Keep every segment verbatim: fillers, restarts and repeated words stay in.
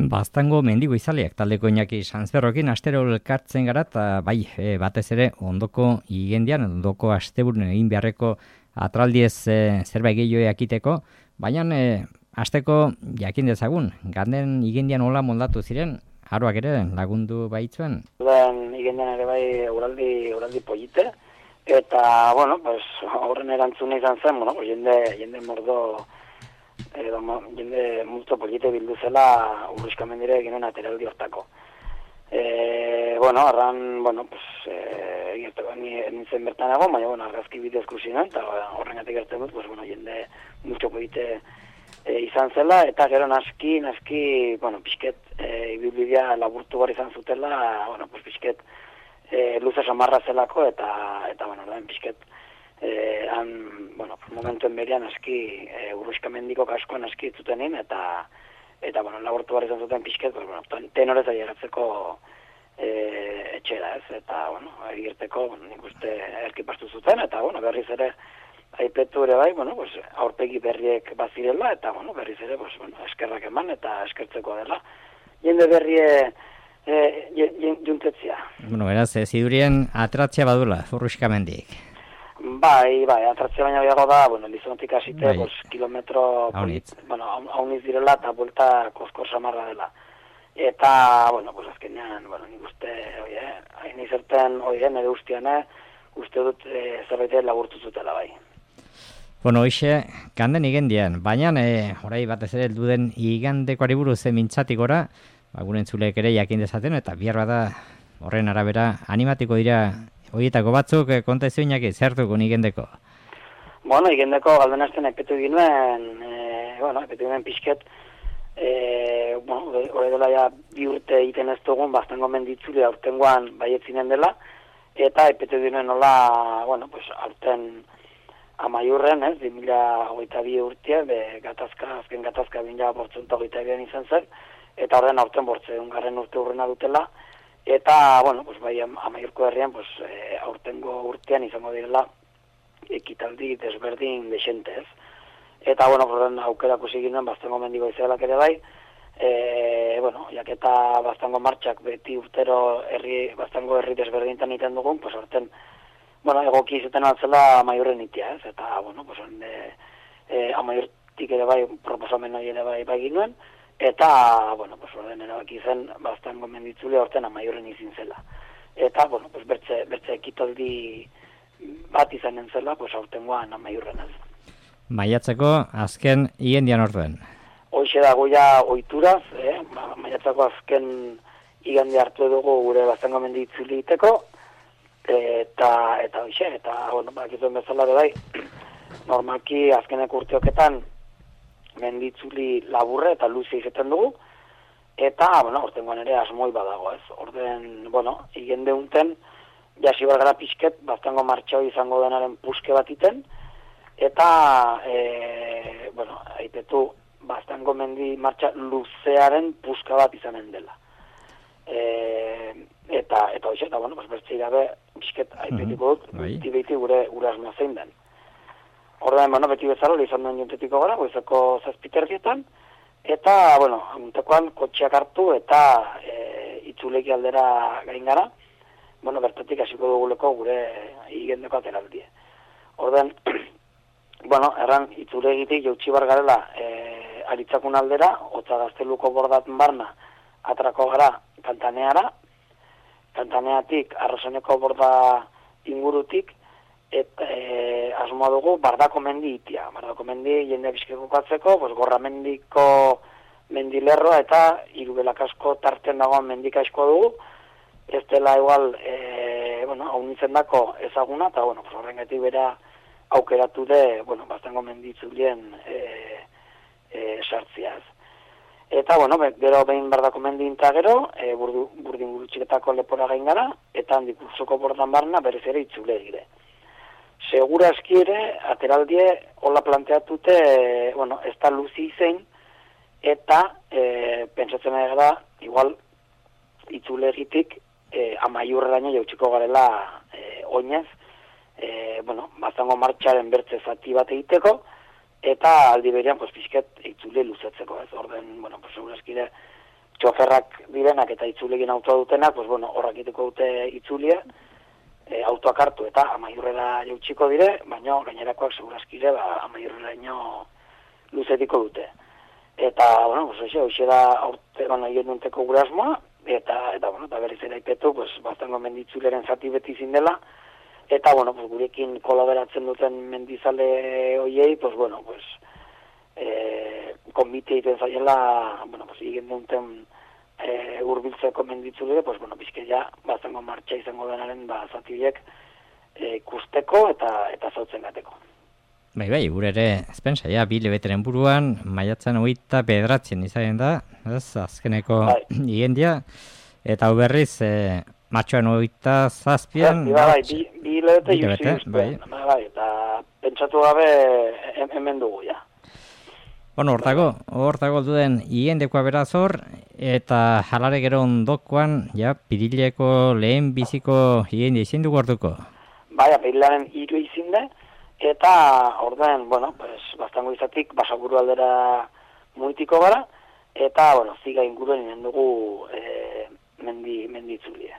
Baztango mendigo izaleak taldeko Iñaki Sanzberrokin astero elkartzen gara eta bai, e, batez ere ondoko igendian, ondoko asteburuan egin beharreko atraldiez e, zerbait gehiago jakiteko, baina e, asteko jakin dezagun, ganden igendian hola moldatu ziren, aroak ere lagundu baitzuen. Lehen igendian ere bai uraldi, uraldi polite, eta, bueno, pues, horren erantzuna izan zen, bueno, pues, jende, jende mordo, edo jende multo polite bildu zela Urrizkamendire eginen ateraldi hortako. E, bueno, arran, bueno, pues, e, gerteko nintzen bertan egon, baina, bueno, argazki bidez kursi nuen, eta horrengatik gertzen dut, pues, bueno, jende multo polite e, izan zela, eta gero naski, naski, bueno, pixket, e, ibilbidea laburtu bar izan zutela, bueno, pues, pixket, e, luze samarra zelako, eta, eta bueno, da, pixket, Eh, han, bueno, momentuen berian aski e, Urrizkamendiko kaskoan aski zutenin eta eta bueno, labortu behar izan zuten pixket, pues, bueno, tenorez aieratzeko e, etxera, ez, eta bueno, egirteko nik uste erkipastu zuten, eta bueno, berriz ere aipetu ere bai, bueno, pues, aurpegi berriek bazirela, eta bueno, berriz ere, pues, bueno, eskerrak eman eta eskertzeko dela. Jende berrie e, juntetzia. Bueno, beraz, zidurien atratzea badula, Urrizkamendik. Bai, bai, atratzea baina biago da, bueno, Lizonotik hasite, bai. pues, kilometro, Haunitz. bueno, hauniz direla eta buelta koskor samarra dela. Eta, bueno, pues azkenean, bueno, nik uste, oie, hain izerten, oie, nire ustean, uste dut e, zerbait laburtu zutela, bai. Bueno, hoxe, ganden igendian, baina, e, orai batez ere, elduden igandekoari buruz mintzatik gora, bagunen zulek ere jakin dezaten, eta bihar bada horren arabera animatiko dira horietako batzuk konta ezuinak zertuko igendeko. Bueno, igendeko galden hasten epetu ginuen, e, bueno, epetu ginuen pixket, e, bueno, hori dela ja bi urte egiten ez dugun, Baztango menditzuli aurtengoan baietzinen dela, eta epetu ginuen nola, bueno, pues, aurten amaiurren, ez, bi mila hogeita bi urtea, be, gatazka, azken gatazka bi mila bortzunta hogeita bian izan zen, eta horren aurten bortzeun garren urte urrena dutela, eta, bueno, pues, bai, amaiurko herrian, pues, e, aurtengo urtean izango direla ekitaldi desberdin desente, ez. Eta, bueno, horren aukerako ziginen Baztango mendigo izaelak ere bai, e, bueno, jaketa Baztango martxak beti urtero herri, Baztango herri desberdintan iten dugun, pues, horten, bueno, egoki izuten altzela amaiurren itia, ez. Eta, bueno, pues, e, e, amaiurtik ere bai, proposamen hori ere bai bai ginuen, eta, bueno, pues, orden erabaki zen Baztango menditzule horten amaiurren izin zela. Eta, bueno, pues, bertze, bertze ekitaldi bat izanen zela, pues, aurtengoan amaiurren ez. Maiatzeko azken igendian orduen. Hoxe dago ja oituraz, eh? Maiatzako azken igande hartu dugu gure Baztango menditzule iteko, eta, eta hoxe, eta, bueno, bakizuen bezala bai, normalki azkenek urteoketan menditzuli laburre eta luze izaten dugu, eta, bueno, ortengoan ere asmoi badago, ez. Orden, bueno, igende unten, jasi bargara pixket, Baztango martxau izango denaren puske bat iten, eta, e, bueno, aipetu, Baztango mendi martxa luzearen puska bat izanen dela. E, eta, eta hoxe, eta, bueno, bertzei gabe, pixket aipetiko dut, bai. beti gure, gure asmoa zein den. Ordean, bueno, beti bezala, izan duen juntetiko gara, goizeko zazpiterdietan, eta, bueno, amuntekoan kotxeak hartu eta e, itzuleki aldera gain gara, bueno, bertatik hasiko duguleko gure igendeko ateraldie. Ordean, bueno, erran itzulegitik jautsi bar garela e, aritzakun aldera, hotza gazteluko bordaten barna atrako gara Kantaneara, Kantaneatik Arrasoneko borda ingurutik, eta e, asmoa dugu Bardako mendi itia. Bardako mendi jende bizkeko katzeko, pues, Gorramendiko mendilerroa eta Irubelakasko tarten dagoen mendika askoa dugu. Ez dela igual, e, bueno, hau nintzen dako ezaguna, eta, bueno, horrengatik bera aukeratu de, bueno, Baztango menditzulien e, e, sartziaz. Eta, bueno, gero behin Bardako mendi inta gero, e, burdu, burdin gurutxiketako lepora gain gara, eta handik urzoko bordan barna berez ere itzule egire. Segura eski ere, ateraldie, hola planteatute, e, bueno, ez da luzi izein, eta e, pentsatzen ari gara, igual, itzule egitik, e, amaiurreraino jautsiko garela e, oinez, e, bueno, Baztango martxaren bertze zati bat egiteko, eta aldi berean, pues, pixket, itzule luzetzeko, ez orden, bueno, pues, segura eskide, txoferrak direnak eta itzulegin autoa dutenak, pues bueno, horrak iteko dute itzulia, e, autoak hartu eta amaiurrera jautxiko dire, baina gainerakoak seguraskire ba, amaiurrera ino luzetiko dute. Eta, bueno, pues hoxe, hoxe da aurte, bueno, hien nunteko gure asmoa, eta, eta, bueno, eta berriz ere ipetu, pues, baztango menditzuleren zati beti zindela, eta, bueno, pues, gurekin kolaberatzen duten mendizale hoiei, pues, bueno, pues, eh, konbite egiten zaiela, bueno, pues, igen duten eh, urbiltzeko menditzulere, pues, bueno, bizke ja, baztango martxa izango denaren, ba, zati horiek eh, ikusteko eta, eta zautzen gateko. Bai, bai, gure ere, ezpensa, ja, bi lebeteren buruan, maiatzen hogeita bederatzen izanen da, ez, azkeneko bai. Igendia, eta hau berriz, e, matxoan hogeita zazpian... Bai, bai, bi, bi lebete justi justi, bai. Bai, eta pentsatu gabe hemen dugu, ja. Bueno, hortago, hortago duen igendekoa beraz hor, eta jalare gero ondokoan, ja, Pirileko lehen biziko igendia izin dugu orduko. Bai, apirilaren hiru izin da, eta orden, bueno, pues, baztango izatik, basaburu aldera muitiko gara, eta, bueno, ziga inguruen inen dugu e, mendi, menditzulia.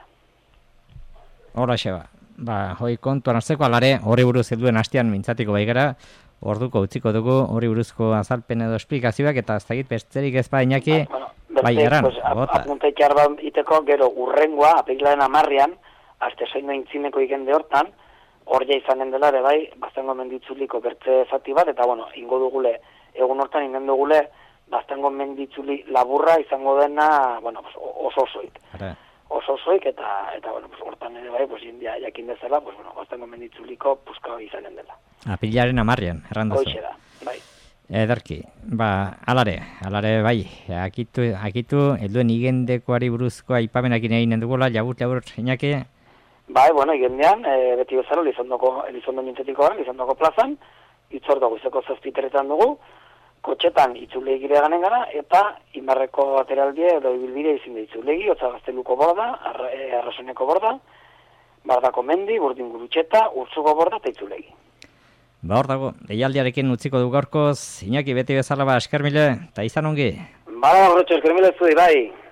Hora xeba, ba, hoi kontuan hartzeko alare, hori buruz helduen hastian mintzatiko bai gara, orduko utziko dugu, hori buruzko azalpen edo esplikazioak, eta ez dakit besterik ez ba inaki, ba, bueno, beste, bai eran, pues, apuntaik jarba iteko, gero urrengoa, apirilaren amarrian, azte soinu intzineko igende hortan, hor ja izanen dela ere bai, baztango menditzuliko bertze zati bat, eta bueno, ingo dugule, egun hortan ingen dugule, baztango menditzuli laburra izango dena, bueno, pues, oso osoik. Oso osoik, eta, eta bueno, pues, hortan ere bai, pues, india jakin dezala, pues, bueno, baztango menditzuliko puska izanen dela. Apilaren amarrian, errandazu. Hoixe da, bai. Ederki, ba, alare, alare bai, akitu, akitu, helduen igendekoari buruzko aipamenak eginen dugula, jabut, jabut, inaki. Bai, bueno, igendean, e, beti bezala, Elizondoko, Elizondo nintetiko gara, Elizondoko plazan, itzordo goizeko zazpiteretan dugu, kotxetan itzulegi gire ganen gara, eta imarreko ateraldie edo ibilbide izin da itzulegi, otza gazteluko borda, arra, e, arrasoneko borda, bardako mendi, burdin gurutxeta, urtzuko borda eta itzulegi. Ba hor dago, deialdiarekin utziko du gaurkoz, Iñaki beti bezala ba eskermile, eta izan ongi. Ba, horretxo eskermile zui, bai.